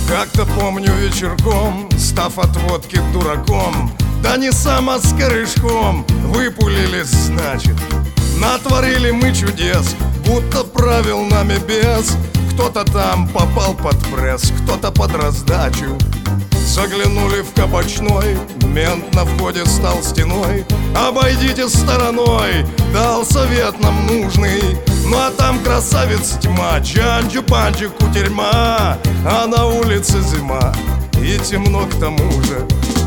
Как-то помню вечерком, став от водки дураком, да не сам, а с корешком, выпулились, значит. Натворили мы чудес, будто правил нами бес. Кто-то там попал под пресс, кто-то под раздачу. Заглянули в кабачной, мент на входе стал стеной. Обойдите стороной, дал совет нам нужный. Ну а там красавец тьма, чанчу-панчу кутерьма, а на улице зима и темно к тому же.